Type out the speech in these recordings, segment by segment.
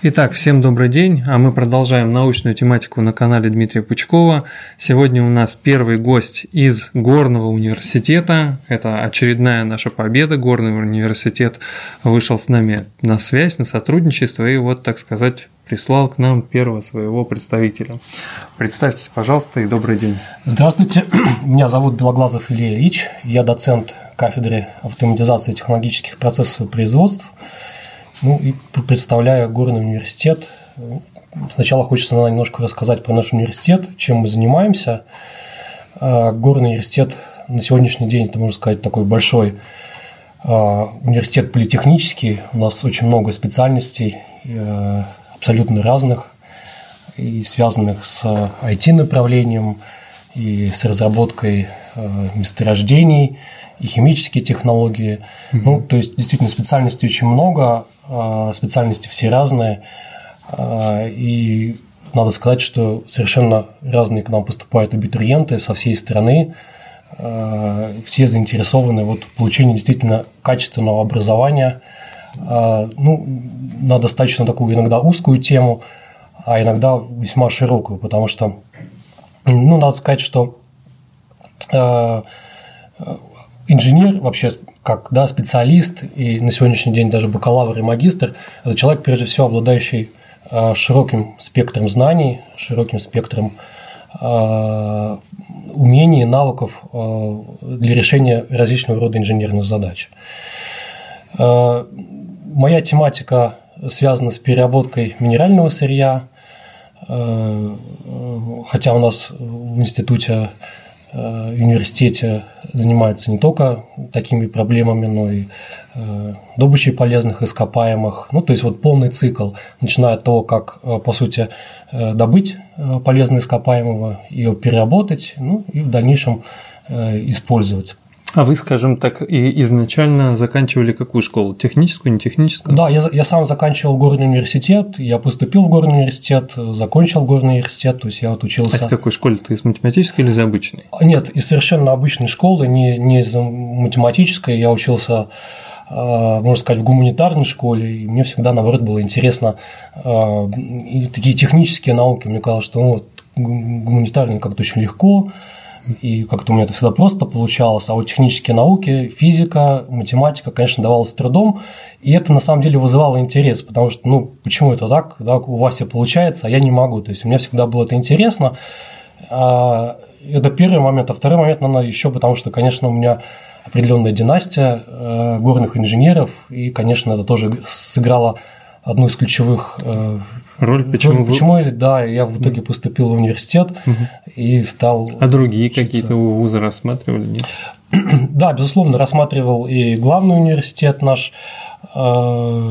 Итак, всем добрый день, а мы продолжаем научную тематику на канале Дмитрия Пучкова. Сегодня у нас первый гость из Горного университета. Это очередная наша победа. Горный университет вышел с нами на связь, на сотрудничество и вот, так сказать, прислал к нам первого своего представителя. Представьтесь, пожалуйста, и добрый день. Здравствуйте, меня зовут Белоглазов Илья Ильич, я доцент кафедры автоматизации технологических процессов и производств. И представляю Горный университет. Сначала хочется немножко рассказать про наш университет, чем мы занимаемся. Горный университет на сегодняшний день, это, можно сказать, такой большой университет политехнический. У нас очень много специальностей, абсолютно разных, и связанных с IT-направлением, и с разработкой месторождений, и химические технологии. То есть, действительно, специальностей очень много, специальности все разные, и надо сказать, что совершенно разные к нам поступают абитуриенты со всей страны, все заинтересованы в получении действительно качественного образования на достаточно такую иногда узкую тему, а иногда весьма широкую, потому что, надо сказать, что инженер вообще как специалист и на сегодняшний день даже бакалавр и магистр – это человек, прежде всего, обладающий широким спектром знаний, широким спектром умений, навыков для решения различного рода инженерных задач. Моя тематика связана с переработкой минерального сырья, хотя у нас в институте, университете занимаются не только такими проблемами, но и добычей полезных ископаемых. То есть полный цикл, начиная от того, как, по сути, добыть полезное ископаемого, ее переработать, и в дальнейшем использовать. А вы, скажем так, и изначально заканчивали какую школу? Техническую, не техническую? Да, я сам заканчивал Горный университет, я поступил в Горный университет, закончил Горный университет, то есть я учился… А из какой школы? Ты из математической или из обычной? Нет, из совершенно обычной школы, не из математической, я учился, можно сказать, в гуманитарной школе, и мне всегда, наоборот, было интересно и такие технические науки, мне казалось, что гуманитарные как-то очень легко, и как-то у меня это всегда просто получалось, а технические науки, физика, математика, конечно, давалось с трудом, и это на самом деле вызывало интерес, потому что, почему это так, у вас все получается, а я не могу, то есть мне всегда было это интересно, это первый момент, а второй момент, наверное, еще потому что, конечно, у меня определенная династия горных инженеров, и, конечно, это тоже сыграло одну из ключевых роль. Почему я в итоге поступил в университет и стал… А другие какие-то вузы рассматривали? Нет? Да, безусловно, рассматривал и главный университет наш, это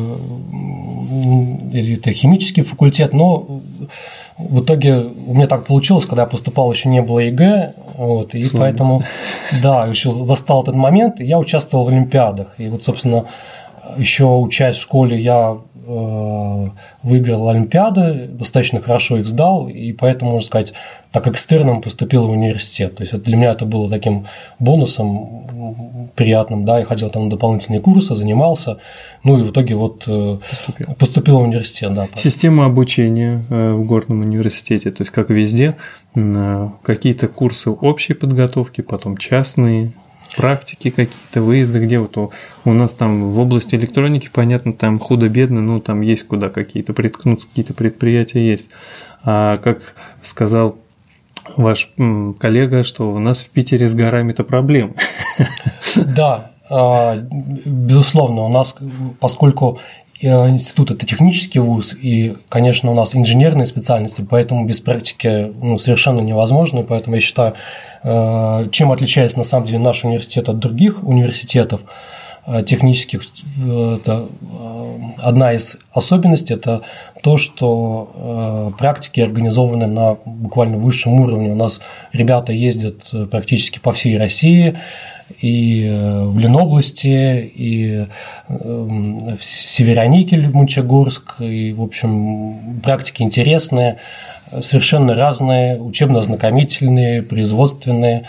химический факультет, но в итоге у меня так получилось, когда я поступал, еще не было ЕГЭ, и поэтому, еще застал этот момент, и я участвовал в олимпиадах, и собственно, еще учась в школе, я выиграл олимпиады, достаточно хорошо их сдал, и поэтому, можно сказать, так экстерном поступил в университет. То есть для меня это было таким бонусом приятным, я ходил там на дополнительные курсы, занимался, и в итоге поступил в университет. Да. Система обучения в Горном университете, то есть как везде, какие-то курсы общей подготовки, потом частные, практики какие-то, выезды, где у нас там в области электроники, понятно, там худо-бедно, там есть куда какие-то приткнуться, какие-то предприятия есть. А как сказал ваш коллега, что у нас в Питере с горами-то проблемы. Да, безусловно, у нас, поскольку институт – это технический вуз, и, конечно, у нас инженерные специальности, поэтому без практики совершенно невозможно, и поэтому я считаю, чем отличается на самом деле наш университет от других университетов технических, это одна из особенностей – это то, что практики организованы на буквально высшем уровне. У нас ребята ездят практически по всей России, и в Ленобласти, и в Североникель, в Мончегорск, и, в общем, практики интересные, совершенно разные, учебно-ознакомительные, производственные.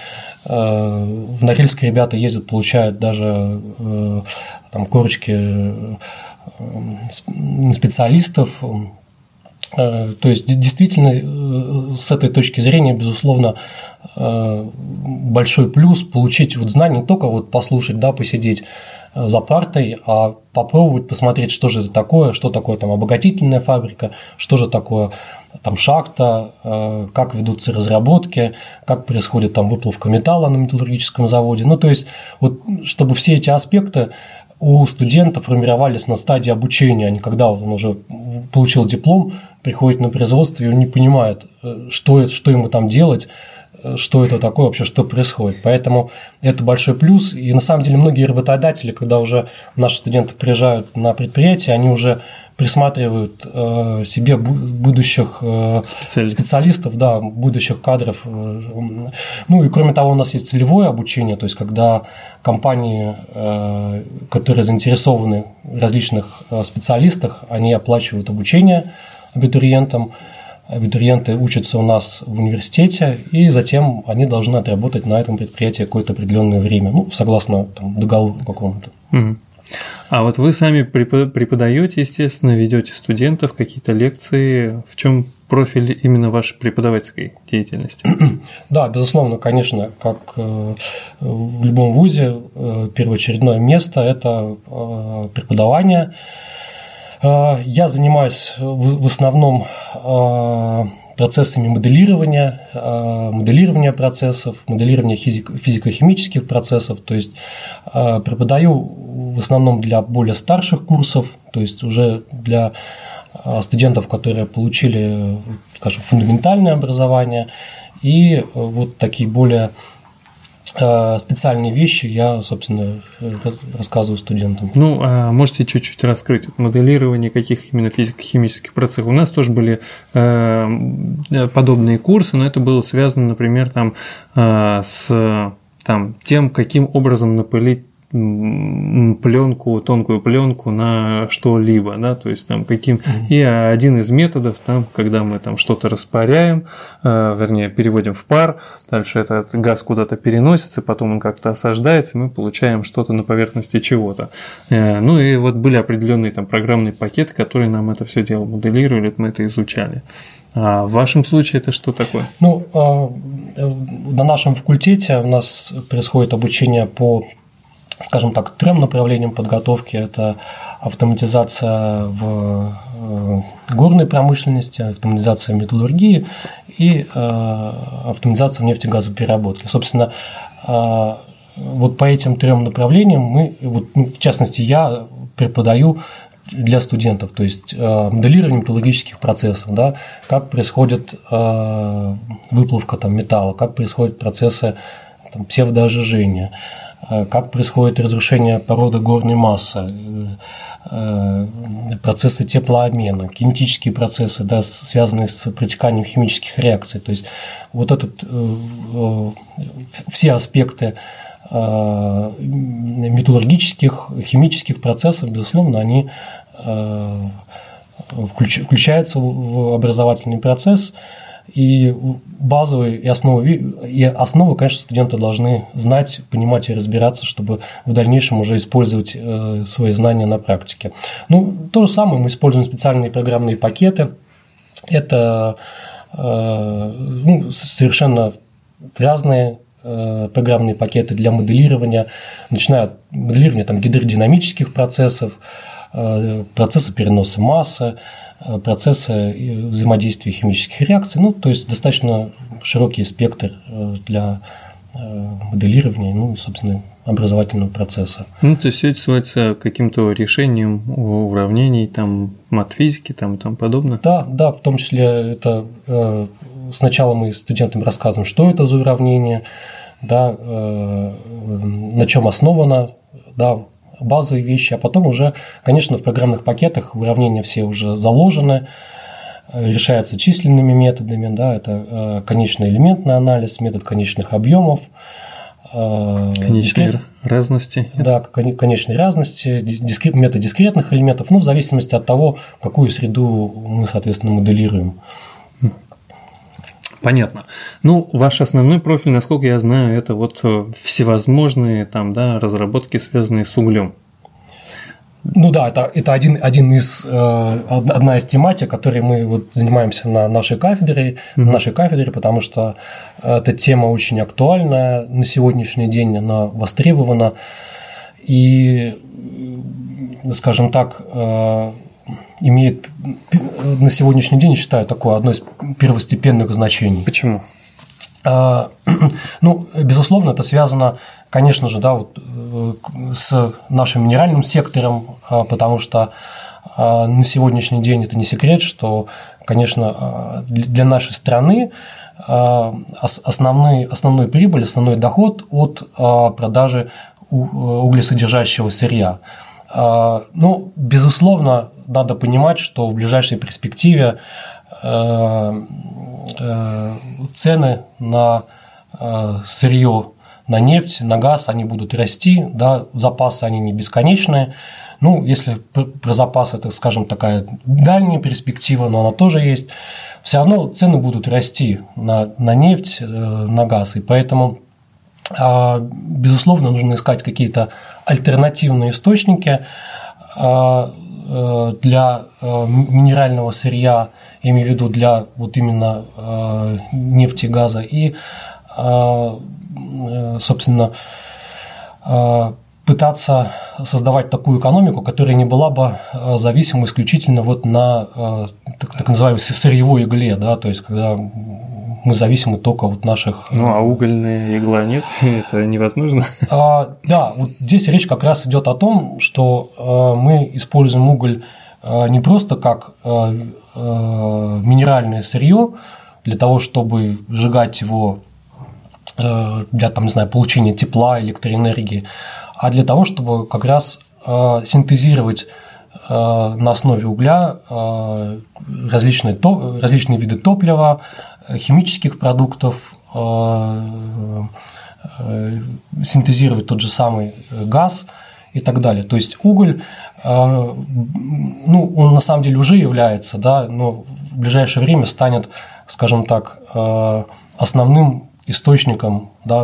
В Норильск ребята ездят, получают даже там корочки специалистов. То есть, действительно, с этой точки зрения, безусловно, большой плюс получить вот знания, не только вот послушать, да, посидеть за партой, а попробовать посмотреть, что же это такое, что такое там обогатительная фабрика, что же такое там шахта, как ведутся разработки, как происходит там выплавка металла на металлургическом заводе. Ну, то есть, вот, чтобы все эти аспекты у студента формировались на стадии обучения, а не когда вот он уже получил диплом, приходит на производство, и он не понимает, что ему там делать, что это такое вообще, что происходит. Поэтому это большой плюс. И на самом деле многие работодатели, когда уже наши студенты приезжают на предприятие, они уже присматривают себе будущих специалистов, да, будущих кадров. Ну и кроме того, у нас есть целевое обучение, то есть когда компании, которые заинтересованы в различных специалистах, они оплачивают обучение абитуриентам. Абитуриенты учатся у нас в университете, и затем они должны отработать на этом предприятии какое-то определенное время, ну, согласно там, договору какому-то. Угу. А вот вы сами преподаете, естественно, ведете студентов, какие-то лекции. В чем профиль именно вашей преподавательской деятельности? Да, безусловно, конечно, как в любом вузе, первоочередное место – это преподавание. Я занимаюсь в основном процессами моделирования процессов, моделирования физико-химических процессов, то есть преподаю в основном для более старших курсов, то есть уже для студентов, которые получили, скажем, фундаментальное образование, и вот такие более специальные вещи я, собственно, рассказываю студентам. Ну, а можете чуть-чуть раскрыть моделирование каких именно физико-химических процессов? У нас тоже были подобные курсы, но это было связано, например, там, с тем, каким образом напылить пленку, тонкую пленку на что-либо, да, то есть там каким. И один из методов, там, когда мы там что-то распаряем, вернее, переводим в пар, дальше этот газ куда-то переносится, потом он как-то осаждается, и мы получаем что-то на поверхности чего-то. Ну и вот были определенные там программные пакеты, которые нам это все дело моделировали, мы это изучали. А в вашем случае это что такое? Ну, на нашем факультете у нас происходит обучение по, скажем так, 3 направлениям подготовки. Это автоматизация в горной промышленности, автоматизация в металлургии и автоматизация в нефтегазопереработке. Собственно, вот по этим 3 направлениям мы, вот, в частности, я преподаю для студентов, то есть моделирование металлургических процессов, да, как происходит выплавка там, металла, как происходят процессы там, псевдоожижения, как происходит разрушение породы горной массы, процессы теплообмена, кинетические процессы, да, связанные с протеканием химических реакций. То есть вот все аспекты металлургических, химических процессов, безусловно, они включаются в образовательный процесс, и базовые и основы, конечно, студенты должны знать, понимать и разбираться, чтобы в дальнейшем уже использовать свои знания на практике. Ну, то же самое, мы используем специальные программные пакеты. Это совершенно разные программные пакеты для моделирования, начиная от моделирования там, гидродинамических процессов, процесса переноса массы, процессы взаимодействия химических реакций, ну, то есть достаточно широкий спектр для моделирования, ну, собственно, образовательного процесса. Ну, то есть все это сводится к каким-то решениям уравнений, там, матфизики, там, и тому подобное? Да, в том числе это сначала мы студентам рассказываем, что это за уравнение, да, на чем основано, да, базовые вещи, а потом уже, конечно, в программных пакетах уравнения все уже заложены, решаются численными методами, да, это конечный элементный анализ, метод конечных объемов, конечной разности. Да, конечной разности, метод дискретных элементов, ну, в зависимости от того, какую среду мы, соответственно, моделируем. Понятно. Ну, ваш основной профиль, насколько я знаю, это вот всевозможные там, да, разработки, связанные с углем. Ну да, это одна из тематик, которой мы вот занимаемся на нашей кафедре, потому что эта тема очень актуальная на сегодняшний день, она востребована и, скажем так, имеет на сегодняшний день, я считаю, такое одно из первостепенных значений. Почему? Ну, безусловно, это связано, конечно же, да, вот, с нашим минеральным сектором, потому что на сегодняшний день это не секрет, что, конечно, для нашей страны основной прибыль, основной доход от продажи углесодержащего сырья. Ну, безусловно, надо понимать, что в ближайшей перспективе цены на сырье, на нефть, на газ, они будут расти, да, запасы они не бесконечные. Ну, если про запасы, это, скажем, такая дальняя перспектива, но она тоже есть, все равно цены будут расти на нефть, на газ, и поэтому, безусловно, нужно искать какие-то альтернативные источники для минерального сырья, я имею в виду для вот именно нефти и газа, и, собственно, пытаться создавать такую экономику, которая не была бы зависима исключительно вот на так называемой сырьевой игле, да, то есть когда мы зависимы только от наших… Ну, а угольная игла нет? Это невозможно? Да, вот здесь речь как раз идет о том, что мы используем уголь не просто как минеральное сырье для того, чтобы сжигать его для, там, не знаю, получения тепла, электроэнергии, а для того, чтобы как раз синтезировать на основе угля различные виды топлива, химических продуктов, синтезировать тот же самый газ и так далее. То есть уголь, ну, он на самом деле уже является, да, но в ближайшее время станет, скажем так, основным источником, да,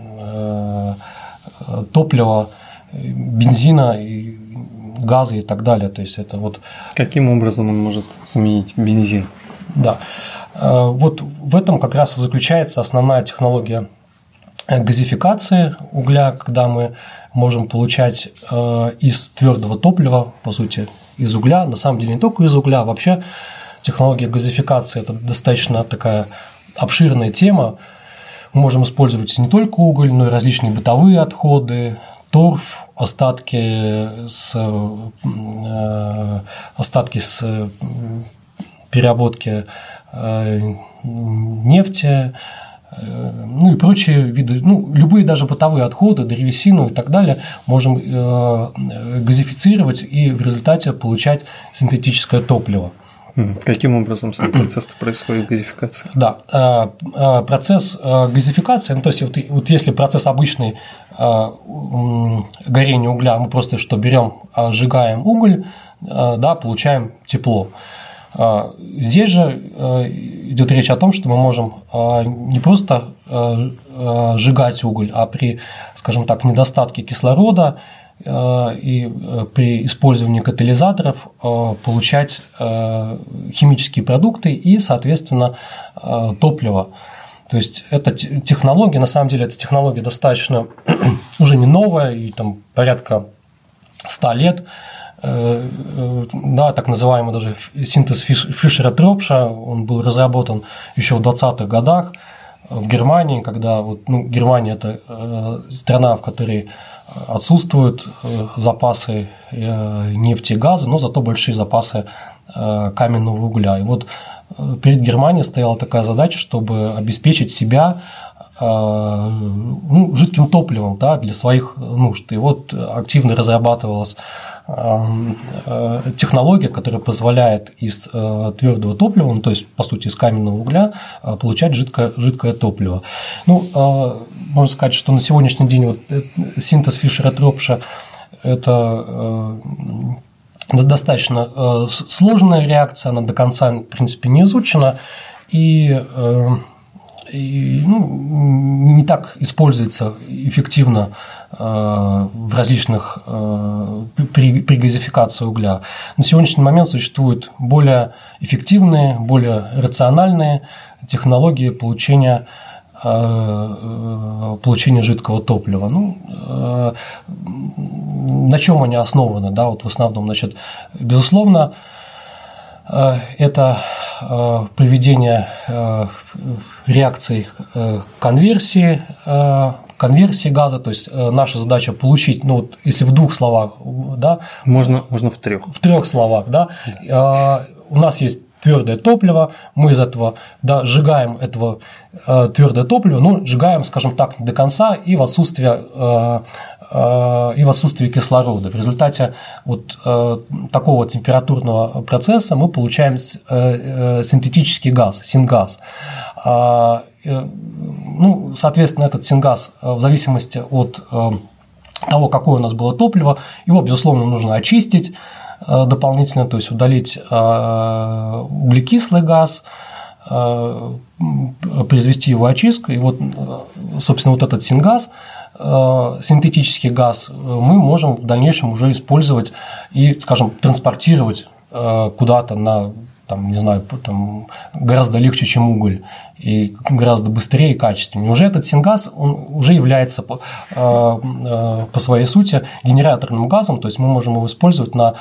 топлива, бензина, газа и так далее. То есть это вот… Каким образом он может заменить бензин? Да. Вот в этом как раз и заключается основная технология газификации угля, когда мы можем получать из твердого топлива, по сути, из угля, на самом деле не только из угля, вообще технология газификации – это достаточно такая обширная тема. Мы можем использовать не только уголь, но и различные бытовые отходы, торф, остатки с переработки нефти, ну и прочие виды, ну, любые даже бытовые отходы, древесину и так далее можем газифицировать и в результате получать синтетическое топливо. Каким образом сам процесс происходит газификации? Да, процесс газификации, ну, то есть вот если процесс обычный горения угля, мы просто что берем, сжигаем уголь, да, получаем тепло. Здесь же идет речь о том, что мы можем не просто сжигать уголь, а при, скажем так, недостатке кислорода и при использовании катализаторов получать химические продукты и, соответственно, топливо. То есть эта технология, на самом деле, эта технология достаточно уже не новая, и там порядка 100 лет. Да, так называемый даже синтез Фишера-Тропша, он был разработан еще в 20-х годах в Германии, когда вот, ну, Германия – это страна, в которой отсутствуют запасы нефти и газа, но зато большие запасы каменного угля. И вот перед Германией стояла такая задача, чтобы обеспечить себя жидким топливом, да, для своих нужд. И вот активно разрабатывалась технология, которая позволяет из твердого топлива, ну, то есть, по сути, из каменного угля, получать жидкое топливо. Ну, можно сказать, что на сегодняшний день вот синтез Фишера-Тропша – это достаточно сложная реакция, она до конца, в принципе, не изучена, и не так используется эффективно в различных при газификации угля. На сегодняшний момент существуют более эффективные, более рациональные технологии получения жидкого топлива. На чем они основаны? Да, вот в основном, значит, безусловно, это проведение реакций конверсии газа, то есть наша задача получить, если в двух словах, да, можно в трех. В трех словах, да, у нас есть твердое топливо, мы из этого сжигаем этого твердое топливо, сжигаем, скажем так, не до конца и в отсутствие кислорода. В результате вот такого температурного процесса мы получаем синтетический газ, сингаз. Соответственно, этот сингаз в зависимости от того, какое у нас было топливо, его, безусловно, нужно очистить дополнительно, то есть удалить углекислый газ, произвести его очистку, и вот, собственно, вот этот сингаз, синтетический газ, мы можем в дальнейшем уже использовать и, скажем, транспортировать куда-то гораздо легче, чем уголь, и гораздо быстрее и качественнее. Уже этот сингаз, он уже является по своей сути генераторным газом, то есть мы можем его использовать на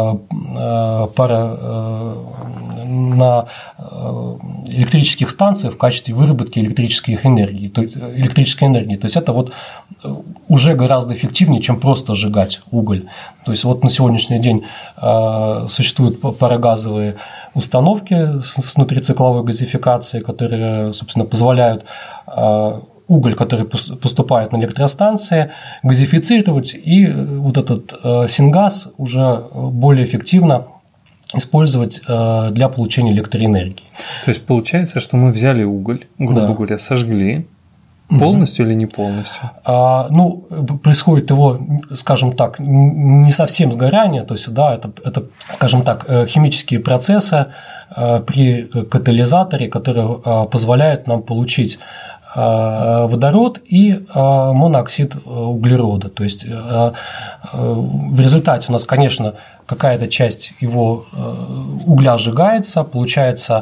электрических станциях в качестве выработки электрической энергии. То есть это вот уже гораздо эффективнее, чем просто сжигать уголь. То есть вот на сегодняшний день существуют парогазовые установки с внутрицикловой газификацией, которые, собственно, позволяют уголь, который поступает на электростанции, газифицировать, и вот этот сингаз уже более эффективно использовать для получения электроэнергии. То есть получается, что мы взяли уголь, грубо говоря, сожгли. Полностью или не полностью? Происходит его, скажем так, не совсем сгорание, то есть, да, это, скажем так, химические процессы при катализаторе, которые позволяют нам получить водород и монооксид углерода. То есть в результате у нас, конечно, какая-то часть его угля сжигается, получается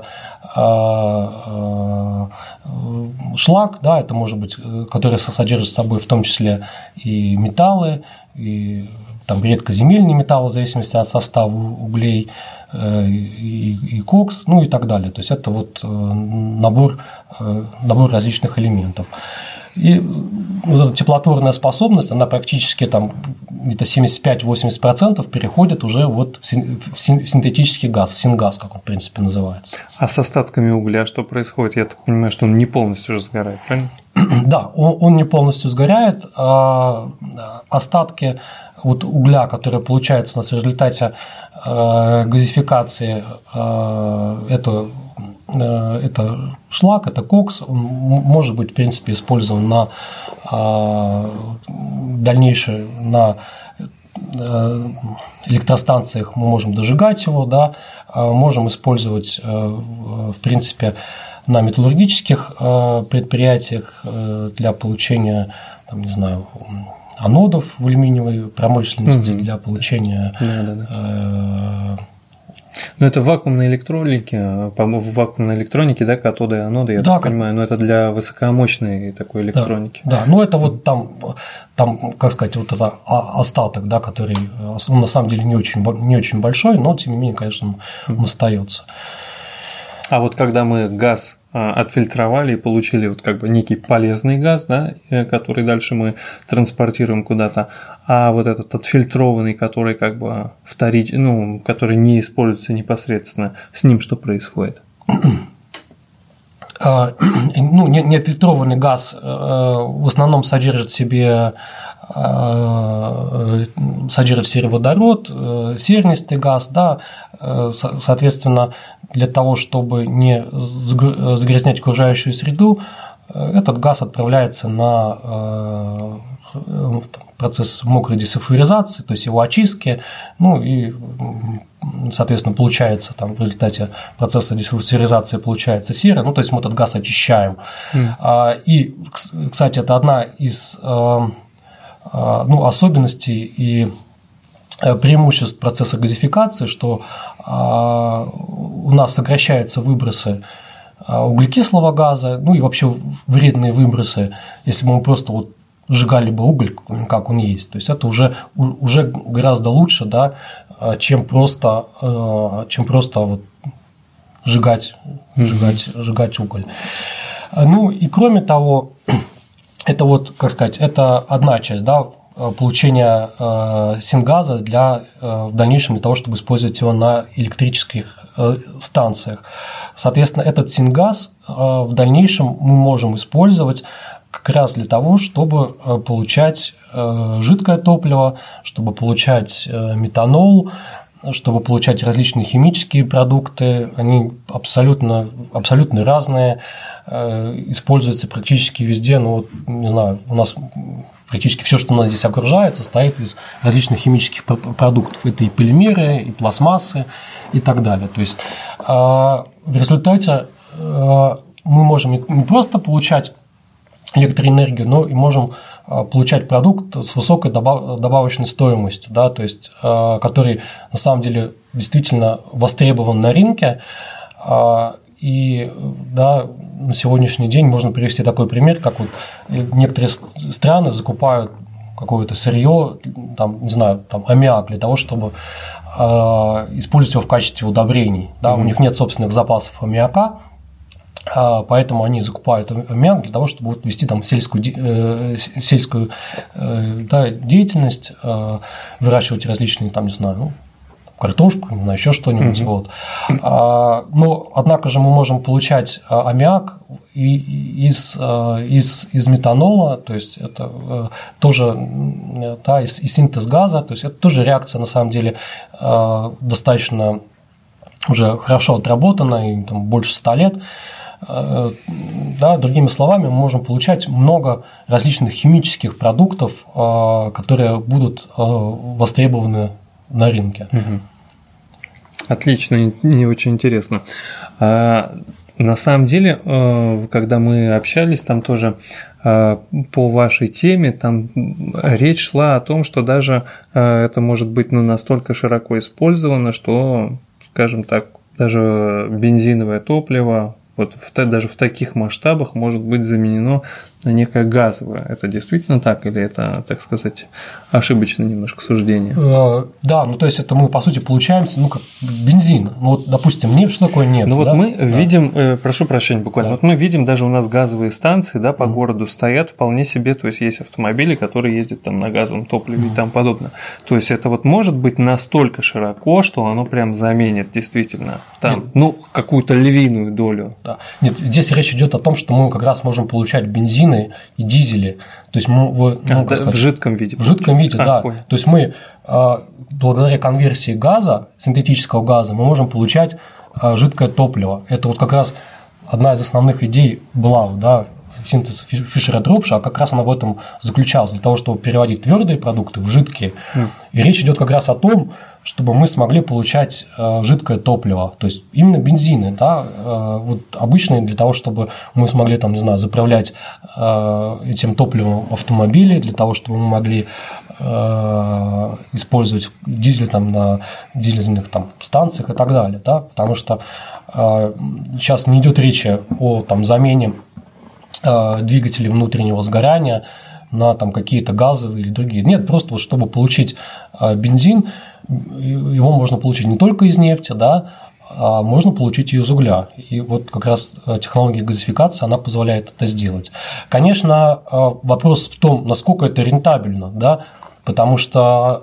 шлак, да, это может быть, который содержит в собой в том числе и металлы, и редкоземельные металлы в зависимости от состава углей, и кокс, и так далее. То есть это вот набор различных элементов. И вот эта теплотворная способность, она практически где-то 75-80% переходит уже вот в синтетический газ, в сингаз, как он в принципе называется. А с остатками угля что происходит? Я так понимаю, что он не полностью же сгорает, правильно? Да, он не полностью сгорает, а остатки вот угля, которые получаются у нас в результате газификации, это шлак, это кокс, он может быть, в принципе, использован на дальнейшее, на электростанциях мы можем дожигать его, да, можем использовать, в принципе, на металлургических предприятиях для получения, анодов в алюминиевой промышленности, для получения… Но это в вакуумной электронике, да, катоды и аноды, я так понимаю, но это для высокомощной такой электроники. Да, это вот там, как сказать, вот это остаток, да, который, он на самом деле не очень большой, но тем не менее, конечно, он остается. А вот когда мы газ отфильтровали и получили вот как бы некий полезный газ, да, который дальше мы транспортируем куда-то, а вот этот отфильтрованный, который как бы который не используется непосредственно, с ним что происходит? Неотфильтрованный газ в основном содержит в себе водород, сернистый газ, да, соответственно, для того, чтобы не загрязнять окружающую среду, этот газ отправляется на процесс мокрой десульфуризации, то есть его очистки, и, соответственно, получается в результате процесса десульфуризации получается сера, то есть мы этот газ очищаем. И, кстати, это одна из особенностей и преимуществ процесса газификации, что у нас сокращаются выбросы углекислого газа, и вообще вредные выбросы, если бы мы просто сжигали бы уголь, как он есть. То есть это уже гораздо лучше, да, чем просто сжигать уголь. И кроме того, это это одна часть, да, получения сингаза в дальнейшем для того, чтобы использовать его на электрических станциях. Соответственно, этот сингаз в дальнейшем мы можем использовать как раз для того, чтобы получать жидкое топливо, чтобы получать метанол, чтобы получать различные химические продукты. Они абсолютно разные, используются практически везде. Не знаю, у нас практически все, что у нас здесь окружает, состоит из различных химических продуктов. Это и полимеры, и пластмассы, и так далее. То есть в результате мы можем не просто получать электроэнергию, но и можем получать продукт с высокой добавочной стоимостью, да, то есть который на самом деле действительно востребован на рынке. И да, на сегодняшний день можно привести такой пример, как некоторые страны закупают какое-то сырье, аммиак для того, чтобы использовать его в качестве удобрений. Да, у них нет собственных запасов аммиака, поэтому они закупают аммиак для того, чтобы вести сельскую деятельность, выращивать различные картошку, еще что-нибудь. Но, однако же, мы можем получать аммиак из метанола, то есть это тоже из синтез газа, то есть это тоже реакция, на самом деле, достаточно уже хорошо отработана, и больше 100 лет. Да, другими словами, мы можем получать много различных химических продуктов, которые будут востребованы на рынке. Отлично, не очень интересно. На самом деле, когда мы общались, там тоже по вашей теме, там речь шла о том, что даже это может быть настолько широко использовано, что, скажем так, даже бензиновое топливо даже в таких масштабах может быть заменено на некое газовое. Это действительно так или это, так сказать, ошибочное немножко суждение? Да, то есть это мы, по сути, получаемся, как бензин. Допустим, нефть, что такое нефть? Мы видим, прошу прощения буквально, мы видим, даже у нас газовые станции, да, по городу стоят вполне себе, то есть есть автомобили, которые ездят на газовом топливе и тому подобное. То есть это может быть настолько широко, что оно прям заменит действительно какую-то львиную долю. Да. Нет, здесь речь идет о том, что мы как раз можем получать бензины и дизели. То есть в жидком виде. В жидком виде, да. Понял. То есть мы благодаря конверсии газа, синтетического газа, мы можем получать жидкое топливо. Это как раз одна из основных идей была, да, синтез Фишера-Тропша, а как раз она в этом заключалась, для того, чтобы переводить твердые продукты в жидкие. И речь идет как раз о том, чтобы мы смогли получать жидкое топливо, то есть именно бензины, да, обычные для того, чтобы мы смогли заправлять этим топливом автомобили, для того, чтобы мы могли использовать дизель на дизельных станциях и так далее, да, потому что сейчас не идет речи о замене двигателей внутреннего сгорания на какие-то газовые или другие. Нет, просто чтобы получить бензин, его можно получить не только из нефти, да, а можно получить и из угля. И как раз технология газификации, она позволяет это сделать. Конечно, вопрос в том, насколько это рентабельно, да, потому что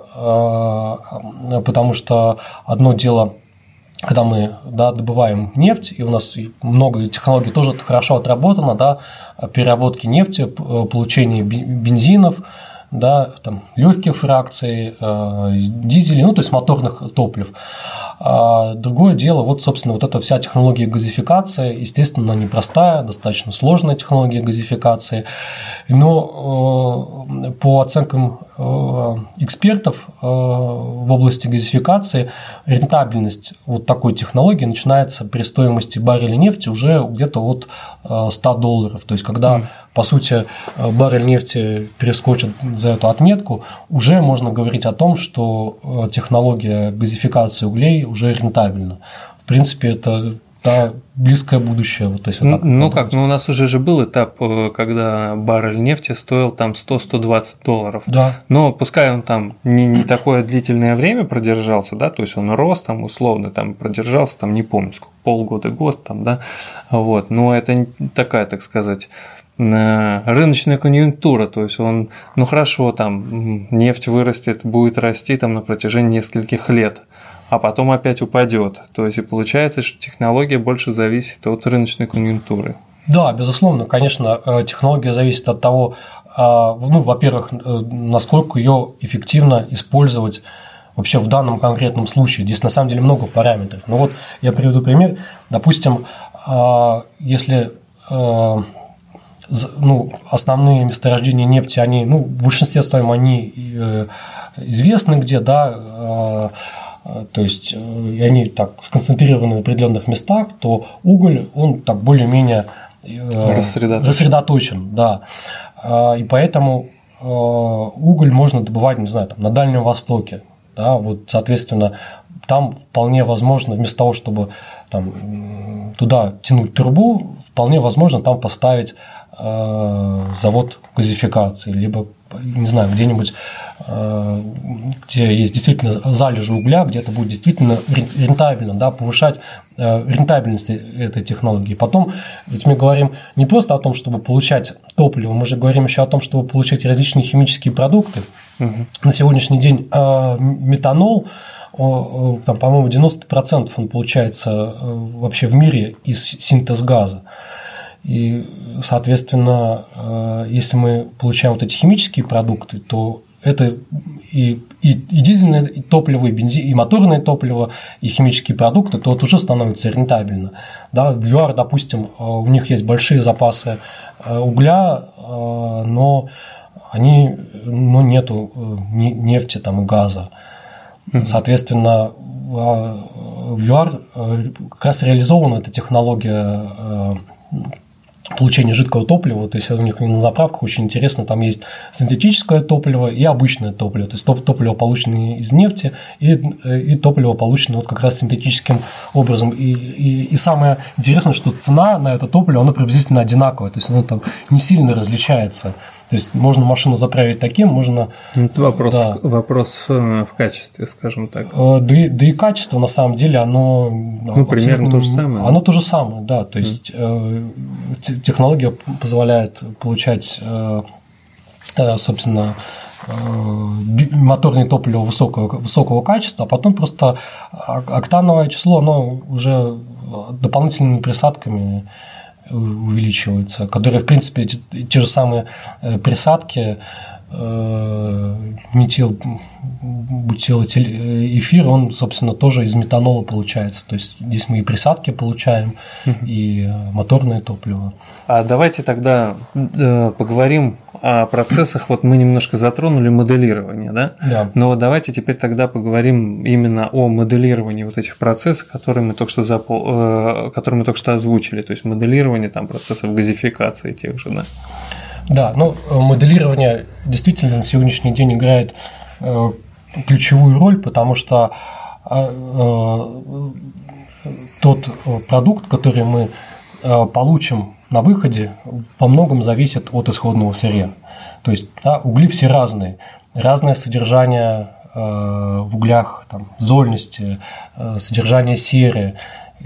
одно дело, когда мы добываем нефть, и у нас много технологий тоже хорошо отработано, да, переработки нефти, получение бензинов, да, легких фракций, дизелей, то есть моторных топлив. Другое дело, собственно, эта вся технология газификации, естественно, она непростая, достаточно сложная технология газификации, но по оценкам экспертов в области газификации рентабельность вот такой технологии начинается при стоимости барреля нефти уже где-то от $100. То есть, когда, по сути, баррель нефти перескочит за эту отметку, уже можно говорить о том, что технология газификации углей уже рентабельна. В принципе, это близкое будущее. Вот, если так как? У нас уже же был этап, когда баррель нефти стоил там $100-120. Да. Но пускай он там не такое длительное время продержался, да, то есть он рос там условно, там продержался, там не помню сколько, полгода, год там, да, вот, но это такая, так сказать, рыночная конъюнктура, то есть он, хорошо, там нефть вырастет, будет расти там на протяжении нескольких лет, а потом опять упадет. То есть и получается, что технология больше зависит от рыночной конъюнктуры. Да, безусловно, конечно, технология зависит от того, во-первых, насколько ее эффективно использовать вообще в данном конкретном случае. Здесь на самом деле много параметров. Но вот я приведу пример. Допустим, если основные месторождения нефти, они, в большинстве своем они известны где, да, то есть они так сконцентрированы в определенных местах, то уголь, он так более-менее рассредоточен, да. И поэтому уголь можно добывать, не знаю, там, на Дальнем Востоке, да, вот, соответственно, там вполне возможно, вместо того, чтобы там, туда тянуть трубу, вполне возможно там поставить завод газификации, либо, не знаю, где-нибудь, где есть действительно залежи угля, где это будет действительно рентабельно, да, повышать рентабельность этой технологии. Потом, ведь мы говорим не просто о том, чтобы получать топливо, мы же говорим еще о том, чтобы получать различные химические продукты. На сегодняшний день метанол, там, по-моему, 90% он получается вообще в мире из синтеза газа. И, соответственно, если мы получаем вот эти химические продукты, то это и дизельное топливо, и бензин, и моторное топливо, и химические продукты, то это уже становится рентабельно. Да, в ЮАР, допустим, у них есть большие запасы угля, но нету нефти там, и газа. Соответственно, в ЮАР как раз реализована эта технология получения жидкого топлива, то есть у них на заправках очень интересно, там есть синтетическое топливо и обычное топливо, то есть топливо, полученное из нефти, и топливо, полученное вот как раз синтетическим образом. И самое интересное, что цена на это топливо, она приблизительно одинаковая, то есть оно там не сильно различается. То есть можно машину заправить таким, можно… Это вопрос в качестве, скажем так. Да и качество, на самом деле, оно… примерно то же самое. Оно то же самое, да. То есть технология позволяет получать, собственно, моторное топливо высокого качества, а потом просто октановое число, оно уже дополнительными присадками увеличивается, которые, в принципе, те же самые присадки, метил, бутил, эфир, он, собственно, тоже из метанола получается. То есть здесь мы и присадки получаем, и моторное топливо. А давайте тогда поговорим о процессах. Вот мы немножко затронули моделирование, да? Да. Но давайте теперь тогда поговорим именно о моделировании вот этих процессов, которые мы только что озвучили. То есть моделирование там процессов газификации тех же, да? Да, моделирование действительно на сегодняшний день играет ключевую роль, потому что тот продукт, который мы получим на выходе, во многом зависит от исходного сырья. То есть угли все разные, разное содержание в углях, там, зольности, содержание серы,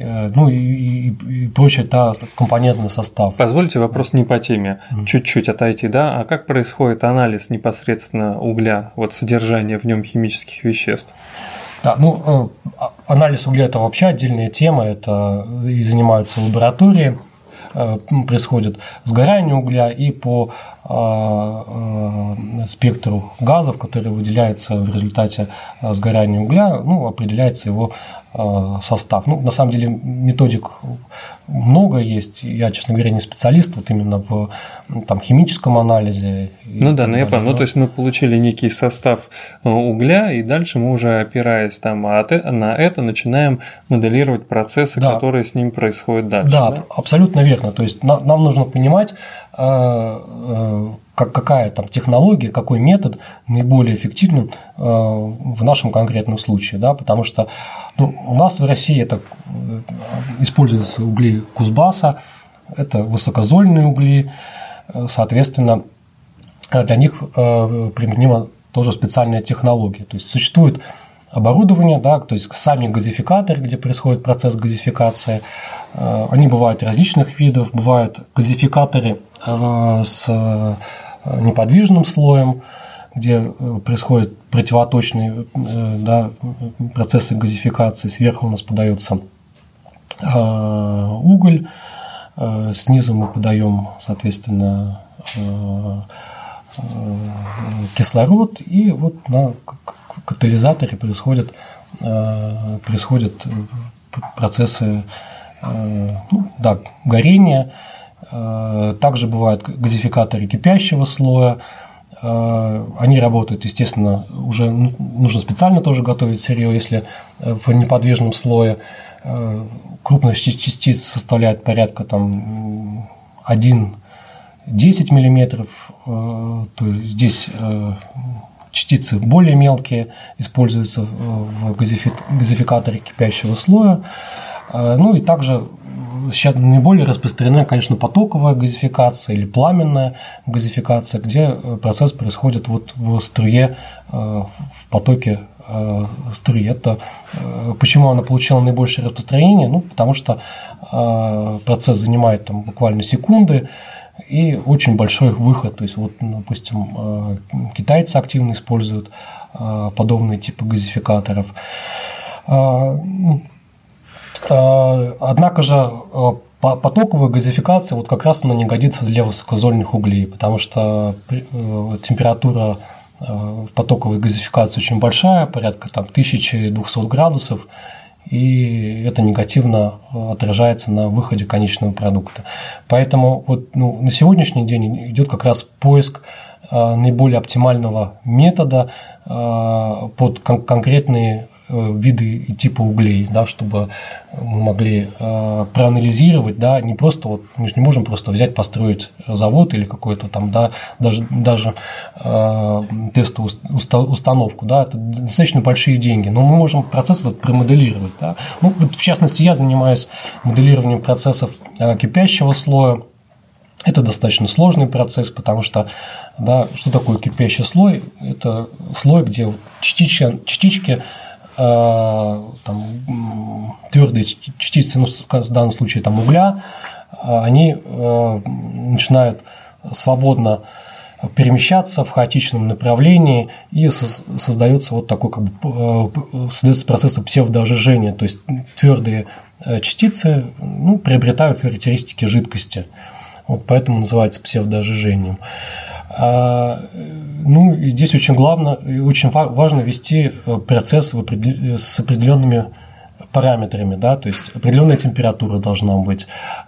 и прочее, компонентный состав. Позвольте вопрос не по теме, чуть-чуть отойти, да? А как происходит анализ непосредственно угля, вот содержание в нем химических веществ? Да, анализ угля – это вообще отдельная тема, это и занимаются лаборатории, происходит сгорание угля, и по спектру газов, который выделяется в результате сгорания угля, определяется его состав. На самом деле методик много есть. Я, честно говоря, не специалист вот именно в химическом анализе. Я понял. То есть мы получили некий состав угля, и дальше мы уже, опираясь на это, начинаем моделировать процессы, которые с ним происходят дальше. Да, абсолютно верно. То есть нам нужно понимать, какая технология, какой метод наиболее эффективен в нашем конкретном случае, да, потому что у нас в России это используются угли Кузбасса, это высокозольные угли, соответственно, для них применима тоже специальная технология, то есть существует оборудование, да, то есть сами газификаторы, где происходит процесс газификации, они бывают различных видов, бывают газификаторы с неподвижным слоем, где происходят противоточные процессы газификации, сверху у нас подается уголь, снизу мы подаем, соответственно, кислород, и вот на катализаторе происходят процессы горения. Также бывают газификаторы кипящего слоя. Они работают, естественно, уже нужно специально тоже готовить сырье, если в неподвижном слое крупность частиц составляет порядка 1-10 миллиметров, то здесь частицы более мелкие используются в газификаторе кипящего слоя. И также сейчас наиболее распространена, конечно, потоковая газификация или пламенная газификация, где процесс происходит в струе, в потоке струи. Это почему она получила наибольшее распространение? Потому что процесс занимает буквально секунды и очень большой выход. То есть, допустим, китайцы активно используют подобные типы газификаторов. Однако же потоковая газификация как раз она не годится для высокозольных углей, потому что температура в потоковой газификации очень большая, порядка 1200 градусов, и это негативно отражается на выходе конечного продукта. Поэтому на сегодняшний день идет как раз поиск наиболее оптимального метода под конкретные виды и типы углей, чтобы мы могли проанализировать, не просто мы же не можем просто взять, построить завод или какой-то даже тестовую установку, это достаточно большие деньги, но мы можем процесс этот промоделировать. В частности, я занимаюсь моделированием процессов кипящего слоя. Это достаточно сложный процесс, потому что, что такое кипящий слой? Это слой, где частички твердые частицы, в данном случае угля, они начинают свободно перемещаться в хаотичном направлении, и создается такой создается процесс псевдоожижения, то есть твердые частицы приобретают характеристики жидкости, поэтому называется псевдоожижением. И здесь очень важно вести процесс с определенными параметрами, то есть определенная температура должна быть,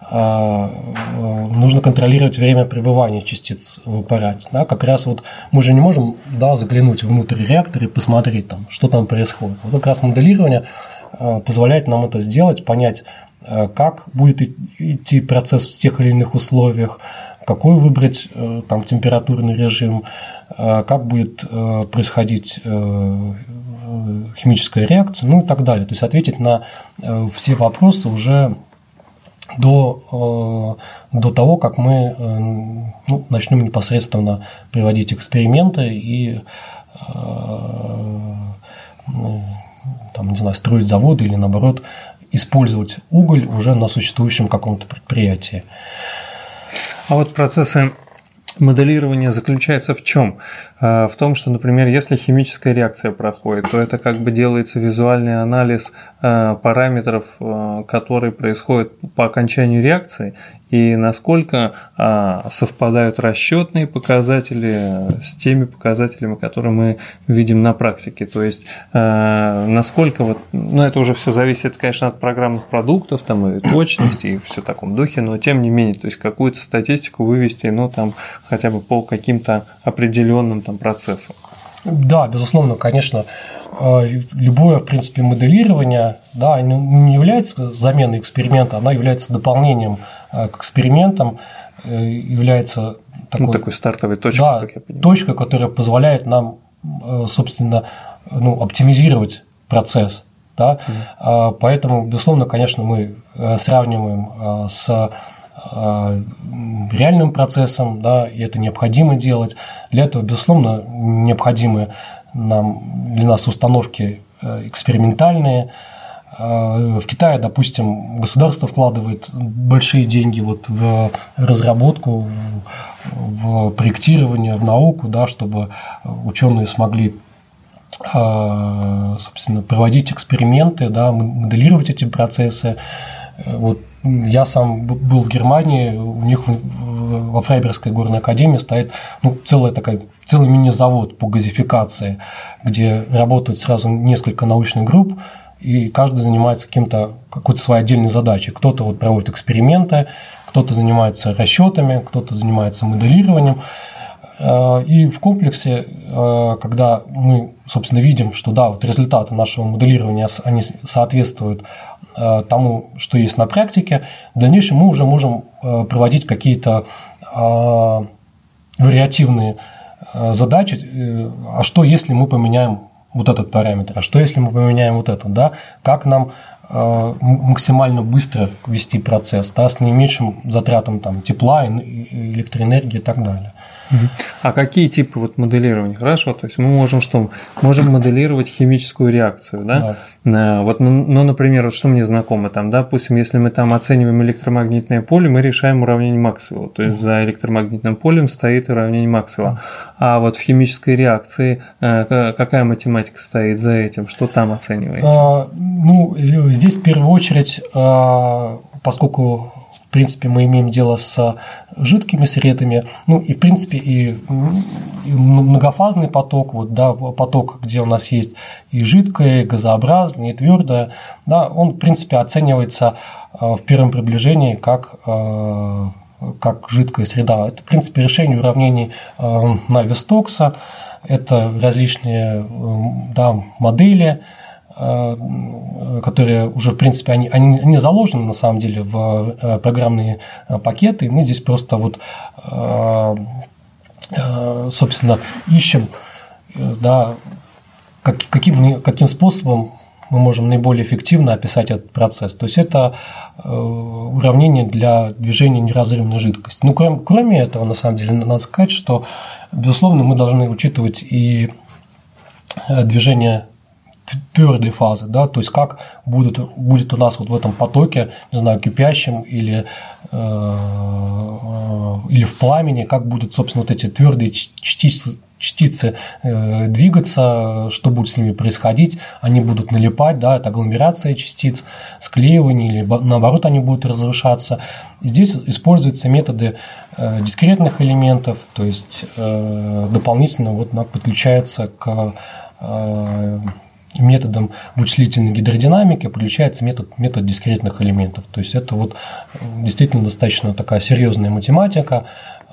нужно контролировать время пребывания частиц в аппарате. Как раз мы же не можем заглянуть внутрь реактора и посмотреть, что там происходит. Как раз моделирование позволяет нам это сделать, понять, как будет идти процесс в тех или иных условиях, какой выбрать температурный режим, как будет происходить химическая реакция, и так далее. То есть ответить на все вопросы уже до того, как мы начнем непосредственно проводить эксперименты и строить заводы или, наоборот, использовать уголь уже на существующем каком-то предприятии. А процессы моделирования заключаются в чем? В том, что, например, если химическая реакция проходит, то это делается визуальный анализ параметров, которые происходят по окончанию реакции, и насколько совпадают расчетные показатели с теми показателями, которые мы видим на практике. То есть, насколько это уже все зависит, конечно, от программных продуктов, там, и точности, и все в таком духе, но тем не менее, то есть какую-то статистику вывести, там хотя бы по каким-то определенным там процессам. Да, безусловно, конечно, любое, в принципе, моделирование, да, не является заменой эксперимента, оно является дополнением к экспериментам, является такой стартовой точкой, да, как я понимаю. Точкой, которая позволяет нам, собственно, оптимизировать процесс. Да? Поэтому, безусловно, конечно, мы сравниваем с реальным процессом, да, и это необходимо делать. Для этого, безусловно, необходимы для нас установки экспериментальные. В Китае, допустим, государство вкладывает большие деньги в разработку, в проектирование, в науку, да, чтобы ученые смогли, собственно, проводить эксперименты, да, моделировать эти процессы. Я сам был в Германии, у них во Фрайбургской горной академии стоит целый мини-завод по газификации, где работают сразу несколько научных групп, и каждый занимается какой-то своей отдельной задачей. Кто-то проводит эксперименты, кто-то занимается расчетами, кто-то занимается моделированием. И в комплексе, когда мы, собственно, видим, что да, результаты нашего моделирования, они соответствуют тому, что есть на практике, в дальнейшем мы уже можем проводить какие-то вариативные задачи. А что, если мы поменяем вот этот параметр? А что, если мы поменяем вот этот? Да? Как нам максимально быстро вести процесс, да, с наименьшим затратом тепла, электроэнергии и так далее. А какие типы моделирования? Хорошо, то есть мы можем что? Можем моделировать химическую реакцию, да? Да. Например, что мне знакомо, допустим, если мы оцениваем электромагнитное поле, мы решаем уравнение Максвелла, то есть за электромагнитным полем стоит уравнение Максвелла. А в химической реакции какая математика стоит за этим? Что там оцениваете? Здесь в первую очередь, поскольку в принципе, мы имеем дело с жидкими средами, и, в принципе, и многофазный поток, поток, где у нас есть и жидкое, и газообразное, и твердое, да, он, в принципе, оценивается в первом приближении как жидкая среда. Это, в принципе, решение уравнений Нави-Стокса, это различные модели, которые уже, в принципе, они заложены, на самом деле, в программные пакеты, и мы здесь просто собственно, ищем, да, каким способом мы можем наиболее эффективно описать этот процесс. То есть, это уравнение для движения неразрывной жидкости. Кроме этого, на самом деле, надо сказать, что, безусловно, мы должны учитывать и движение твердой фазы, да, то есть как будет у нас в этом потоке, не знаю, кипящем или в пламени, как будут, собственно, эти твердые частицы двигаться, что будет с ними происходить, они будут налипать, да, это агломерация частиц, склеивание, или наоборот они будут разрушаться. И здесь используются методы дискретных элементов, то есть дополнительно подключается к методом вычислительной гидродинамики подключается метод дискретных элементов. То есть это действительно достаточно такая серьезная математика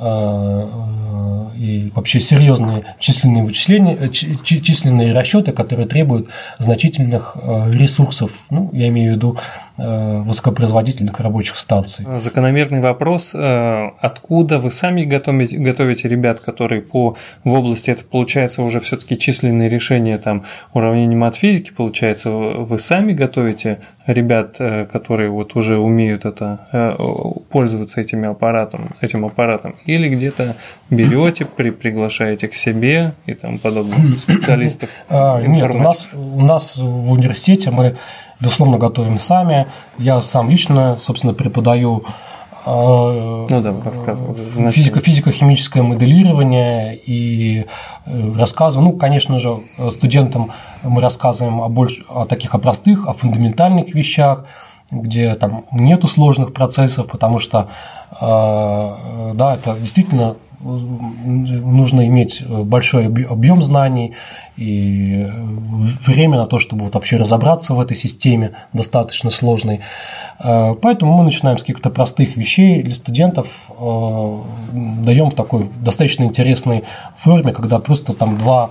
и вообще серьезные численные вычисления, численные расчеты, которые требуют значительных ресурсов. Я имею в виду высокопроизводительных рабочих станций. Закономерный вопрос: откуда вы сами готовите ребят, которые в области, это получается уже все-таки численные решения уравнений матфизики, получается, вы сами готовите ребят, которые уже умеют пользоваться этим аппаратом, или где-то берете, приглашаете к себе и тому подобных специалистов? Нет, у нас в университете мы, безусловно, готовим сами. Я сам лично, собственно, преподаю Ну да, рассказывал. Физико-химическое моделирование и рассказываем. Ну, конечно же, студентам мы рассказываем о простых, о фундаментальных вещах, где там нету сложных процессов, потому что да, это действительно нужно иметь большой объем знаний и время на то, чтобы вот вообще разобраться в этой системе достаточно сложной. Поэтому мы начинаем с каких-то простых вещей для студентов, даем в такой достаточно интересной форме, когда просто там два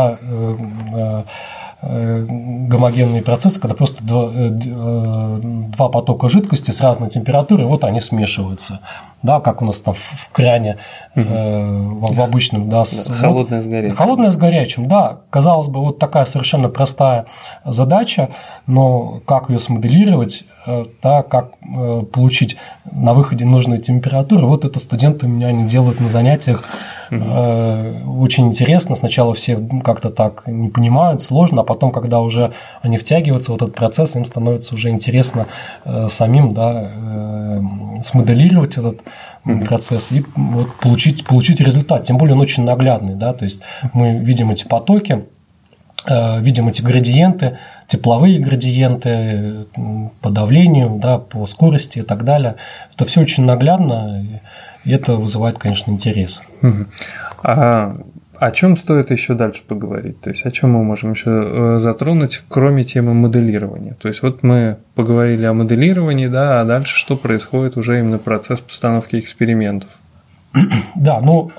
гомогенные процессы, когда просто два потока жидкости с разной температурой, вот они смешиваются, да, как у нас там в кране в обычном, да, холодное с горячим. Холодное с горячим, да, казалось бы, вот такая совершенно простая задача, но как ее смоделировать, да, как получить на выходе нужную температуру, вот это студенты у меня не делают на занятиях. Очень интересно. Сначала все как-то так не понимают, сложно, а потом, когда уже они втягиваются в этот процесс, им становится уже интересно самим, да, смоделировать этот процесс и вот получить результат. Тем более он очень наглядный, да, то есть мы видим эти потоки, видим эти градиенты, тепловые градиенты по давлению, да, по скорости и так далее. Это все очень наглядно, и это вызывает, конечно, интерес. А о чем стоит еще дальше поговорить? То есть о чем мы можем еще затронуть, кроме темы моделирования? То есть вот мы поговорили о моделировании, да, а дальше что происходит уже именно процесс постановки экспериментов? Да, ну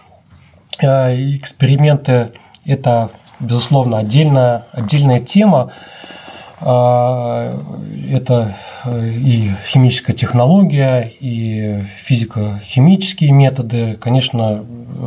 эксперименты – это, безусловно, отдельная тема. Это и химическая технология, и физико-химические методы. Конечно,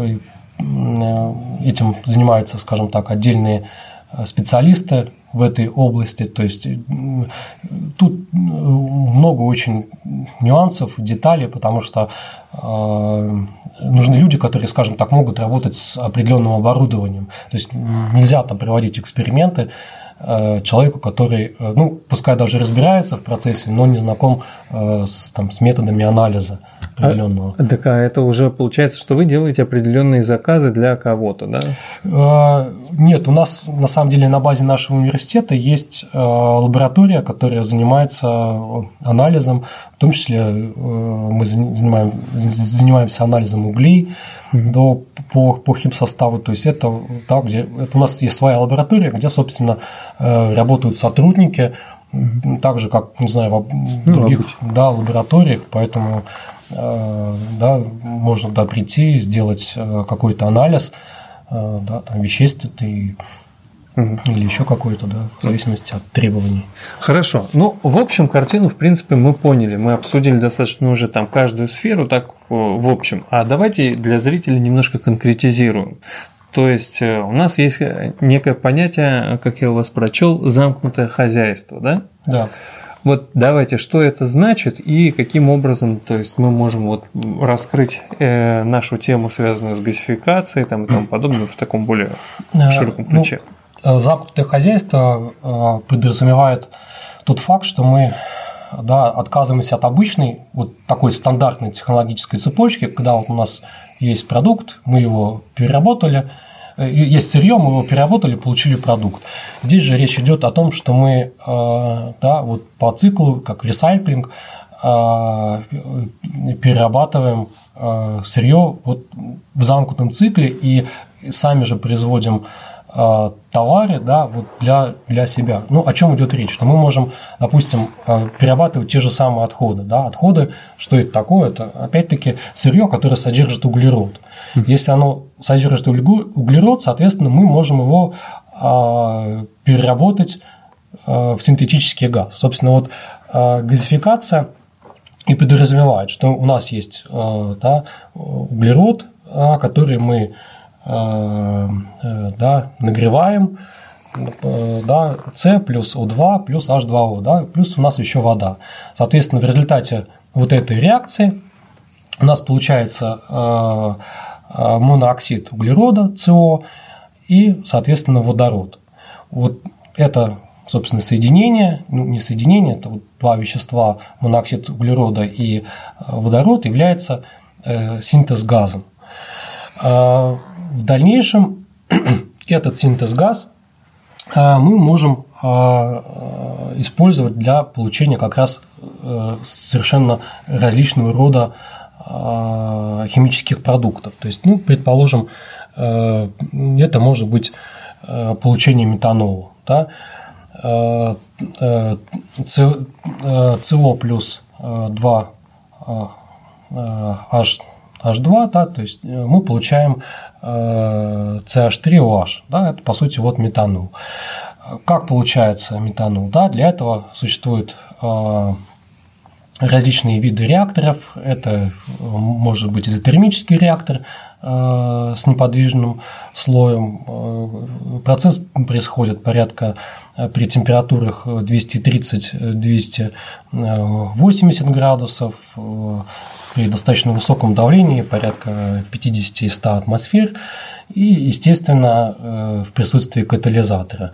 этим занимаются, скажем так, отдельные специалисты в этой области. То есть тут много очень нюансов, деталей, потому что нужны люди, которые, скажем так, могут работать с определенным оборудованием. То есть нельзя там проводить эксперименты человеку, который, ну, пускай даже разбирается в процессе, но не знаком с методами анализа определенного. Так, а это уже получается, что вы делаете определенные заказы для кого-то, да? Нет, у нас на самом деле на базе нашего университета есть лаборатория, которая занимается анализом, в том числе мы занимаемся анализом углей по химсоставу. То есть это у нас есть своя лаборатория, где, собственно, работают сотрудники, так же, как, не знаю, в других лабораториях, поэтому можно прийти, сделать какой-то анализ, вещественный или еще какой-то, в зависимости от требований. Хорошо. Ну, в общем, картину, в принципе, мы поняли. Мы обсудили достаточно уже там каждую сферу, так в общем. А давайте для зрителей немножко конкретизируем. То есть у нас есть некое понятие, как я у вас прочел, замкнутое хозяйство, да? Да. Вот давайте, что это значит и каким образом, то есть мы можем вот раскрыть нашу тему, связанную с газификацией там, и тому подобное, в таком более широком ключе. Замкнутое хозяйство подразумевает тот факт, что мы отказываемся от обычной вот такой стандартной технологической цепочки, когда вот у нас есть продукт, мы его переработали, есть сырье, мы его переработали, получили продукт. Здесь же речь идет о том, что мы вот по циклу, как ресайклинг, перерабатываем сырье вот в замкнутом цикле и сами же производим товары, вот для себя. Ну, о чем идет речь? Что мы можем, допустим, перерабатывать те же самые отходы. Отходы, что это такое? Это, опять-таки, сырье, которое содержит углерод. Если оно содержит углерод, соответственно, мы можем его переработать в синтетический газ. Собственно, вот газификация и подразумевает, что у нас есть углерод, который мы нагреваем, С плюс О2 плюс H2O, плюс у нас еще вода. Соответственно, в результате вот этой реакции у нас получается монооксид углерода, СО, и, соответственно, водород. Вот это собственно, соединение, не соединение, это вот два вещества, моноксид углерода и водород, является синтез газом. В дальнейшем этот синтез газ мы можем использовать для получения как раз совершенно различного рода химических продуктов. То есть, предположим, это может быть получение метанола. Да? СО плюс 2 H2, да, то есть мы получаем CH3OH, да, это по сути вот метанол. Как получается метанол? Да, для этого существуют различные виды реакторов. Это может быть изотермический реактор с неподвижным слоем. Процесс происходит порядка при температурах 230-280 градусов, при достаточно высоком давлении, порядка 50 и 100 атмосфер, и, естественно, в присутствии катализатора.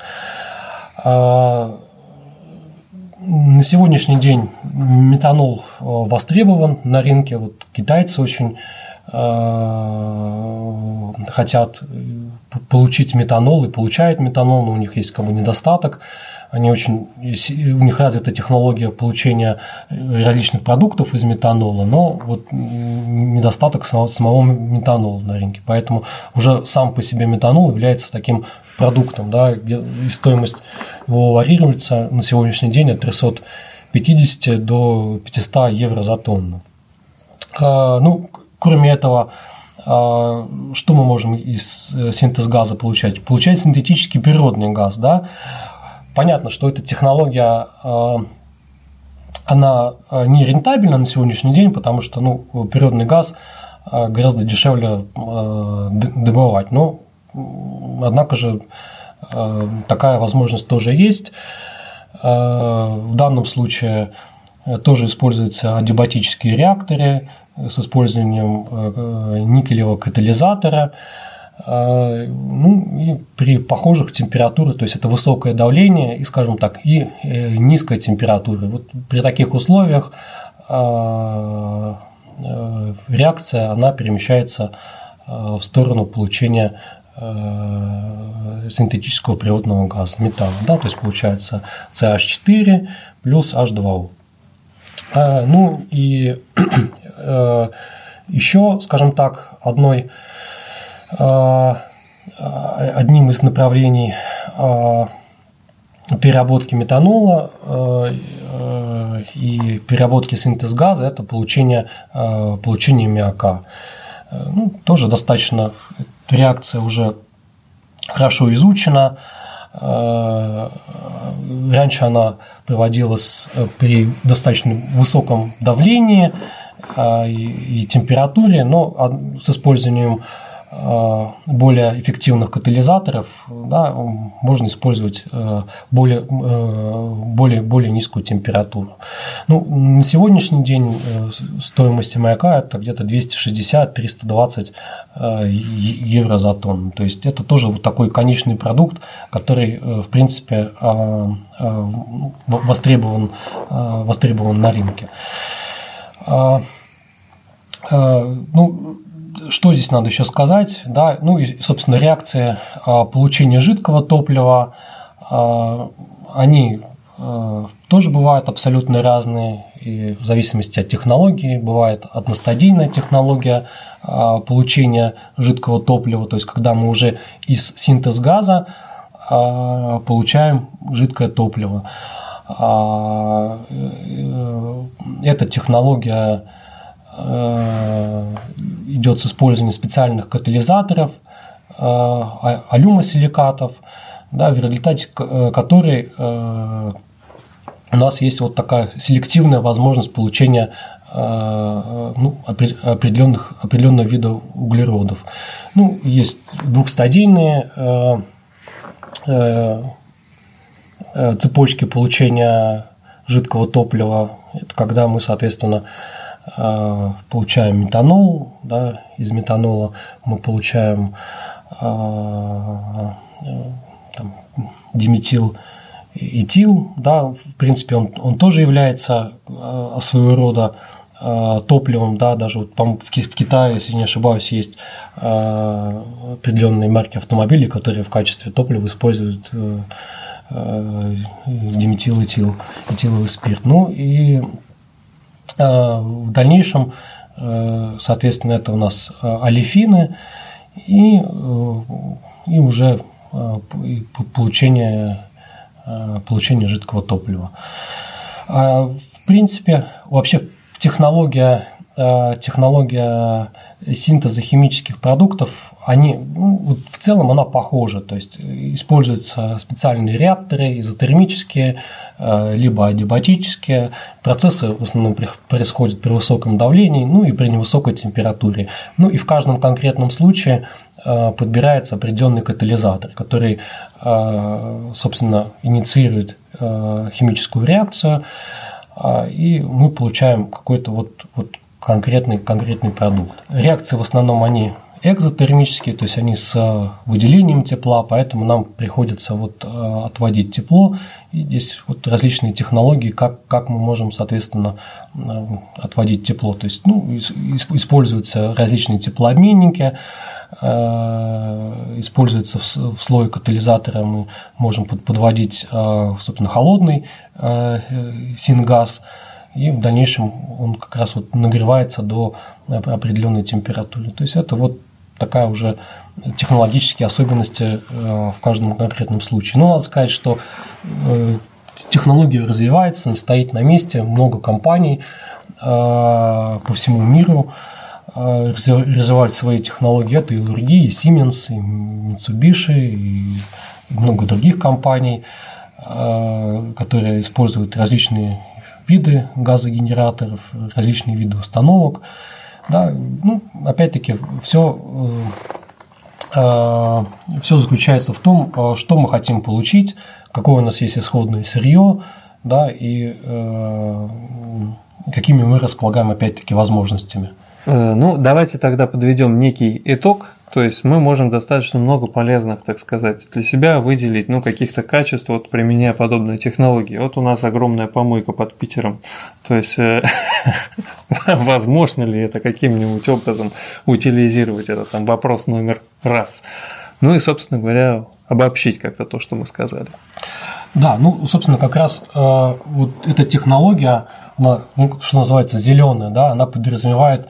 На сегодняшний день метанол востребован на рынке. Вот китайцы очень хотят получить метанол и получают метанол, но у них есть недостаток. У них развита технология получения различных продуктов из метанола, но вот недостаток самого метанола на рынке. Поэтому уже сам по себе метанол является таким продуктом, да, и стоимость его варьируется на сегодняшний день от 350 до 500 евро за тонну. Кроме этого, что мы можем из синтеза газа получать? Получать синтетический природный газ, да. Понятно, что эта технология, она не рентабельна на сегодняшний день, потому что природный газ гораздо дешевле добывать. Но, однако же, такая возможность тоже есть. В данном случае тоже используются адиабатические реакторы с использованием никелевого катализатора. И при похожих температурах, то есть это высокое давление и, скажем так, и низкая температура. Вот при таких условиях реакция она перемещается в сторону получения синтетического природного газа, метана, да, то есть получается CH4 плюс H2O. И еще, скажем так, одним из направлений переработки метанола и переработки синтез газа – это получение аммиака. Тоже достаточно, реакция уже хорошо изучена. Раньше она проводилась при достаточно высоком давлении и температуре, но с использованием более эффективных катализаторов, да, можно использовать более низкую температуру. На сегодняшний день стоимость аммиака – это где-то 260-320 евро за тонну. То есть это тоже вот такой конечный продукт, который, в принципе, востребован на рынке. Что здесь надо еще сказать? Да? И, собственно, реакции получения жидкого топлива, они тоже бывают абсолютно разные, и в зависимости от технологии. Бывает одностадийная технология получения жидкого топлива, то есть когда мы уже из синтеза газа получаем жидкое топливо. Эта технология идет с использованием специальных катализаторов, алюмосиликатов, да, в результате которой у нас есть вот такая селективная возможность получения определенного вида углеродов. Есть двухстадийные цепочки получения жидкого топлива. Это когда мы, соответственно, получаем метанол, да, из метанола мы получаем диметил этил, да, в принципе, он тоже является своего рода топливом, да, даже вот, в Китае, если не ошибаюсь, есть определенные марки автомобилей, которые в качестве топлива используют диметилэтил, этиловый спирт. Ну и в дальнейшем, соответственно, это у нас олефины и уже получение жидкого топлива. В принципе, вообще технология синтеза химических продуктов, в целом она похожа, то есть используются специальные реакторы изотермические, либо адиабатические, процессы в основном происходят при высоком давлении, ну и при невысокой температуре. Ну и в каждом конкретном случае подбирается определенный катализатор, который, собственно, инициирует химическую реакцию, и мы получаем какой-то вот конкретный продукт. Реакции в основном они экзотермические, то есть они с выделением тепла, поэтому нам приходится отводить тепло. И здесь различные технологии, как мы можем, соответственно, отводить тепло. То есть используются различные теплообменники, используется в слое катализатора, мы можем подводить, собственно, холодный сингаз, и в дальнейшем он как раз нагревается до определенной температуры. То есть это такая уже технологические особенности в каждом конкретном случае. Но надо сказать, что технология развивается, не стоит на месте, много компаний по всему миру развивают свои технологии. Это и LRG, и Siemens, и Mitsubishi, и много других компаний, которые используют различные виды газогенераторов, различные виды установок. Да, опять-таки, все заключается в том, что мы хотим получить, какое у нас есть исходное сырье, да, и какими мы располагаем, опять-таки, возможностями. Давайте тогда подведем некий итог. То есть мы можем достаточно много полезных, так сказать, для себя выделить, каких-то качеств, применяя подобные технологии. У нас огромная помойка под Питером. То есть возможно ли это каким-нибудь образом утилизировать? Это вопрос номер раз. И, собственно говоря, обобщить как-то то, что мы сказали. Да, собственно, как раз эта технология, она, что называется, зеленая, да, она подразумевает,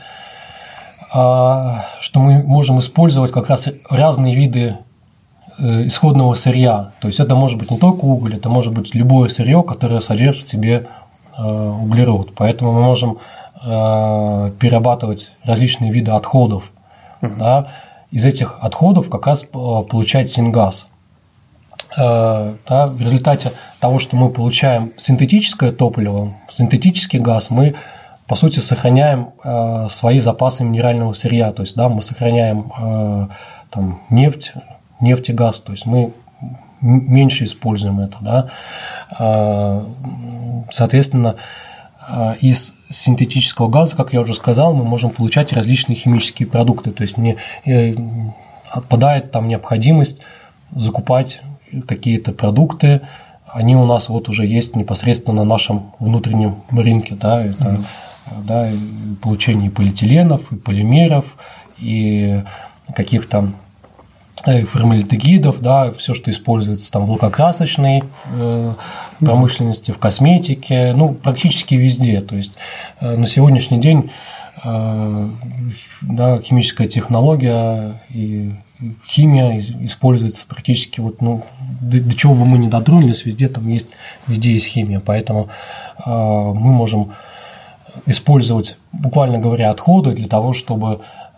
что мы можем использовать как раз разные виды исходного сырья. То есть это может быть не только уголь, это может быть любое сырье, которое содержит в себе углерод. Поэтому мы можем перерабатывать различные виды отходов. Да, из этих отходов как раз получать сингаз. Да, в результате того, что мы получаем синтетическое топливо, синтетический газ, мы по сути сохраняем свои запасы минерального сырья, то есть да, мы сохраняем нефть и газ, то есть мы меньше используем это, да. Соответственно, из синтетического газа, как я уже сказал, мы можем получать различные химические продукты, то есть отпадает необходимость закупать какие-то продукты, они у нас уже есть непосредственно на нашем внутреннем рынке, да, это да, получение и полиэтиленов, и полимеров, и каких-то формальдегидов, да, все, что используется в лакокрасочной промышленности, в косметике, практически везде. То есть на сегодняшний день да, химическая технология и химия используется практически до чего бы мы ни дотронулись, везде есть химия, поэтому мы можем использовать, буквально говоря, отходы для того, чтобы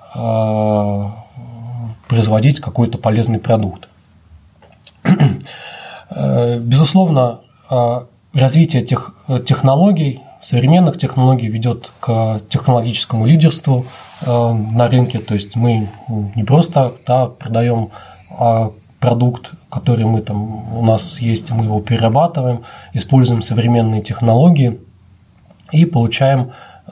производить какой-то полезный продукт. Безусловно, развитие технологий, современных технологий ведет к технологическому лидерству на рынке, то есть мы не просто продаем продукт, который у нас есть, мы его перерабатываем, используем современные технологии и получаем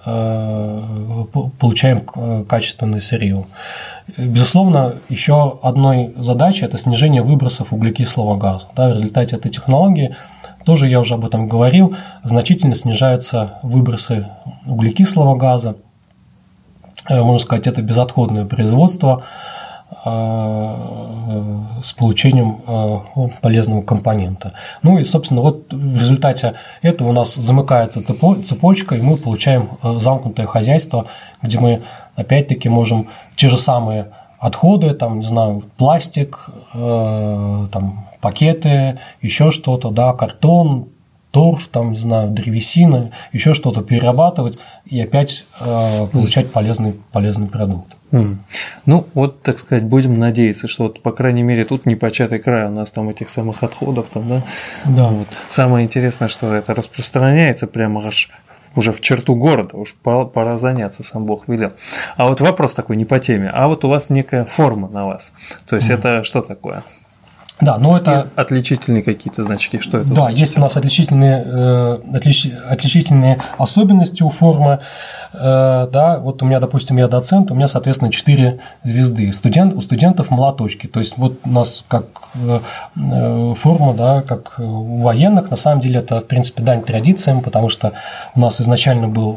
качественное сырье. Безусловно, еще одной задачей – это снижение выбросов углекислого газа. Да, в результате этой технологии тоже я уже об этом говорил, значительно снижаются выбросы углекислого газа. Можно сказать, это безотходное производство с получением полезного компонента. Ну и, собственно, вот в результате этого у нас замыкается цепочка, и мы получаем замкнутое хозяйство, где мы опять-таки можем те же самые отходы, там, не знаю, пластик, там, пакеты, еще что-то, да, картон, торф, там, не знаю, древесина, еще что-то перерабатывать и опять получать полезный продукт. Ну, вот, так сказать, будем надеяться, что, вот, по крайней мере, тут непочатый край у нас там этих самых отходов, там, да? Да. Вот. Самое интересное, что это распространяется прямо аж уже в черту города, уж пора заняться, сам Бог велел. А вот вопрос такой не по теме, а вот у вас некая форма на вас, то есть это что такое? Да, но это… И отличительные какие-то значки, что это? Да, есть у нас отличительные особенности у формы. Да, вот у меня, допустим, я доцент, у меня, соответственно, 4 звезды. У студентов молоточки. То есть, вот у нас как форма, да, как у военных, на самом деле это, в принципе, дань традициям, потому что у нас изначально был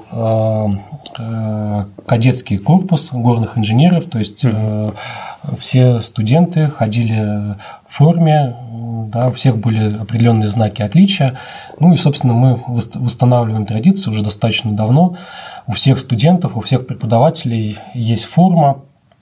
кадетский корпус горных инженеров, то есть все студенты ходили в форме, да, у всех были определенные знаки отличия. Ну и, собственно, мы восстанавливаем традиции уже достаточно давно. У всех студентов, у всех преподавателей есть форма.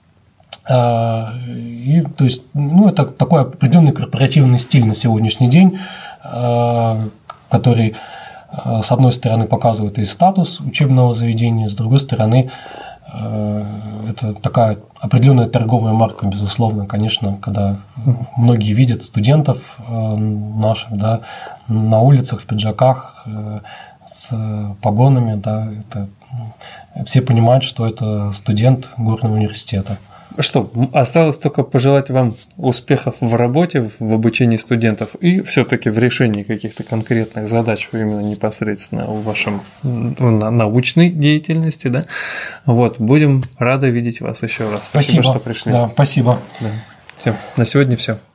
И, то есть, ну, это такой определенный корпоративный стиль на сегодняшний день, который, с одной стороны, показывает и статус учебного заведения, с другой стороны, это такая определенная торговая марка, безусловно, конечно, когда многие видят студентов наших, да, на улицах в пиджаках с погонами, да, это, все понимают, что это студент горного университета. Что, осталось только пожелать вам успехов в работе, в обучении студентов и все-таки в решении каких-то конкретных задач именно непосредственно в вашем научной деятельности, да? Вот, будем рады видеть вас еще раз. Спасибо, что пришли. Да, спасибо. Да. Все, на сегодня все.